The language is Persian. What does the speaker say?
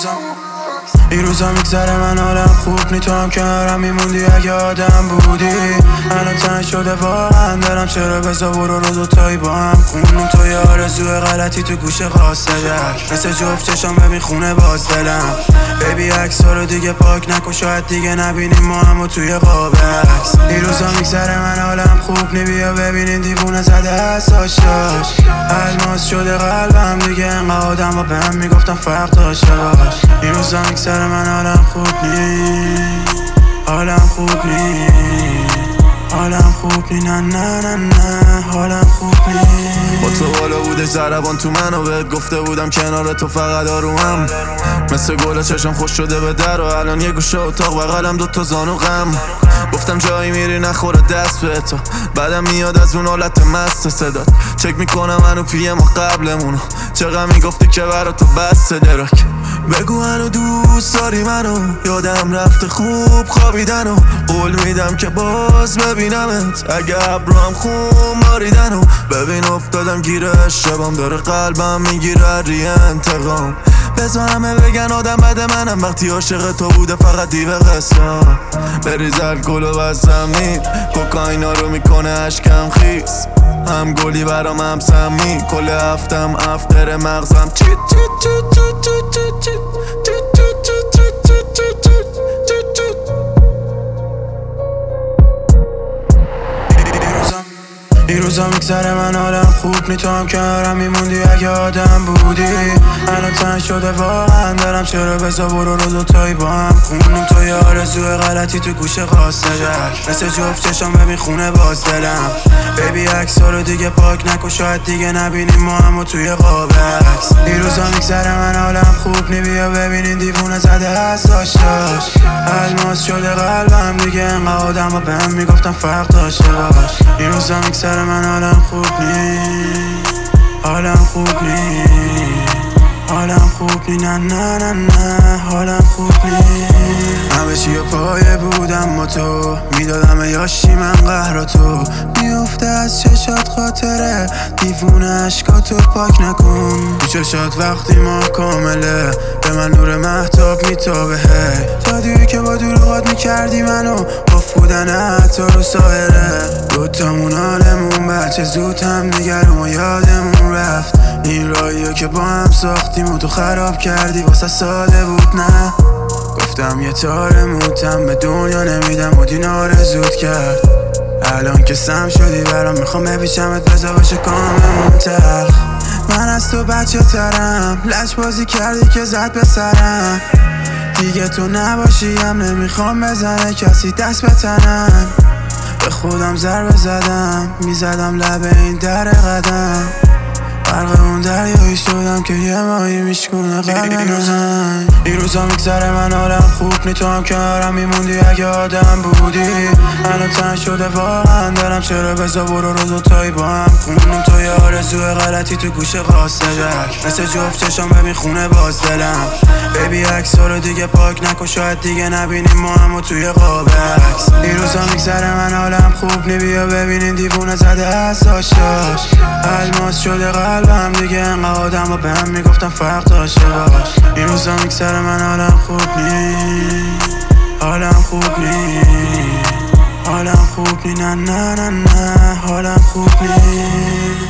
این روزا میگذره من حالم خوب نی، تو هم کنارم میموندی اگه آدم بودی. الان تنگ شده واقعا دارم، چرا بزا برو رو دوتایی با هم خونیم. تو یه آرزوی غلطی تو گوش قاصدک، مثل جفت چشام ببین خونه باز دلم. بیبی عکس‌ها رو دیگه پاک نکن، شاید دیگه نبینیم ما همو توی قاب عکس. این روزا میگذره من حالم خوب نی، بیا ببینین دیوونه زده اساش داشت. الماس شده قلبم دیگه، انقدر آدم و به هم میگفتم فرق داشته باش. این روزا میگذره من حالم خوب نی، حالم خوب نی، حالم خوب نی، نه نه نه نه حالم خوب نی. با تو بالا بوده ضربان تو منو بهت گفته بودم کنار تو فقط آرومم، مثل گل چشم خوش شده به در و الان یه گوشه اتاق بغلم دوتا زانو غم. گفتم جایی میری نخوره دست به تو، بعدم میاد از اون حالت مست صدات. چک میکنم منو پیه ما قبلمونو، چقدر میگفتی که برا تو بسته درک. بگو هنو دوست داری منو، یادم رفته خوب خوابیدن و قول میدم که باز ببینمت اگه ابروام خون ماریدن و ببین افتادم گیره شبام داره قلبم میگیره ری انتقام. بزا همه بگن آدم بد منم، وقتی عاشق تو بوده فقط دیو قصه. بریز الکل و بستم نید، کوکائینا رو میکنه اشکم خیس. هم گلی برام هم سمی، کل هفتم افتر مغزم چیت چیت چیت چیت چیت چیت این روزا میگذره من حالم خوب نی، تو هم کنارم میموندی اگه آدم بودی. الان تنگ شده واقعا دارم، چرا بزا برو رو دوتایی با هم خونیم. تو یه آرزوی غلطی تو گوش قاصدک، مثل جفت چشام ببین خونه باز دلم. بیبی عکس‌ها رو دیگه پاک نکن، شاید دیگه نبینیم ما همو توی قاب عکس. این روزا میگذره من حالم خوب نی، بیا ببینین دیوونه زده اساش داشت. الماس شده قلبم دیگه، انقدر آدم و به هم میگفتم فرق داشته باش. این روزا میگذره من حالم خوب نی، حالم خوب نی، حالم خوب نی، نه نه نه نه حالم خوب نی. همه چی پایه بودم با تو، میدادم یاشی من قهر تو. میفته از چشات خاطره، دیوونه اشکاتو پاک نکن. تو چشات وقتی ما کامله، به من نور مهتاب میتابه. جادویی که با دروغات میکردی منو، باف بودن حتی رو ساحره. دوتامون حالمون بچه زود هم دیگر و یادمون رفت. این راهیو که با هم ساختیم و تو خراب کردی، واسه ساده بود نه. گفتم یه تار موتم به دنیا نمیدم و دین آرزوت کرد. الان که سم شدی برام، میخوام بپیچمت بزا باشه کاممون تلخ. من از تو بچه ترم، لج بازی کردی که زد به سرم. دیگه تو نباشی هم نمیخوام بزنه کسی دست به تنم. به خودم ضربه زدم، میزدم لب این در قدم. غرق اون دریایی شدم که یه ماهی میشکونه قلبم. این روزا میگذره من حالم خوب نی، تو هم کنارم میموندی اگه آدم بودی. الان تنگ شده واقعا دارم، چرا بزا برو رو دوتایی با هم خونیم. تو یه آرزوی غلطی تو گوش قاصدک، مثل جفت چشام ببین خونه باز دلم. بیبی عکس‌ها رو دیگه پاک نکن، شاید دیگه نبینیم ما همو توی قاب عکس. این روزا میگذره من حالم خوب نی، بیا ببینین دیوونه زده اساش داشت. الماس شده قلبم دیگه، انقدر آدم و به هم میگفتم فرق داشته باش. این روزا میگذره من حالم خوب نی، حالم خوب نی، حالم خوب نی، نه نه نه نه حالم خوب نی.